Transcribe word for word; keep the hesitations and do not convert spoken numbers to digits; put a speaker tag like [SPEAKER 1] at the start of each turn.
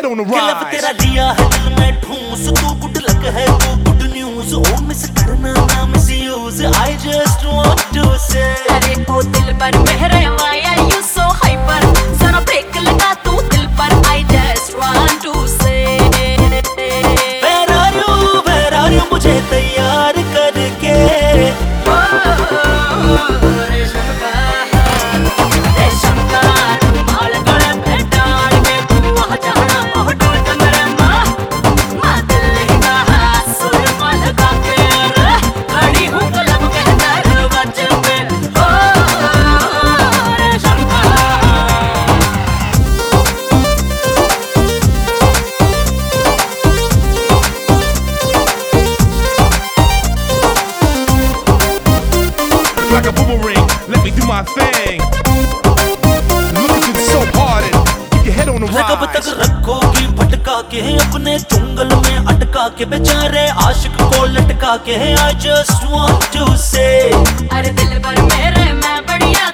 [SPEAKER 1] on the rise.
[SPEAKER 2] लब तेरा दिया है दिल में ठूस, तू गुड लक है तू गुड न्यूज, ओ मिस करना ना miss you, I just want to say
[SPEAKER 3] अरे ओ दिल पर मेरे माया you so hyper, जरा ब्रेक लगा तू दिल पर, I just want to say
[SPEAKER 2] Where are you, where are you मुझे तैयार करके
[SPEAKER 1] Like a boomerang, let me do my thing. Look at you so hard and keep your head on the
[SPEAKER 2] कब तक
[SPEAKER 1] rise.
[SPEAKER 2] रखोगी भटका के अपने चुंगल में अटका के, बेचारे आशिक को लटका के, I just want to say
[SPEAKER 3] अरे दिल पर मेरे मैं बढ़िया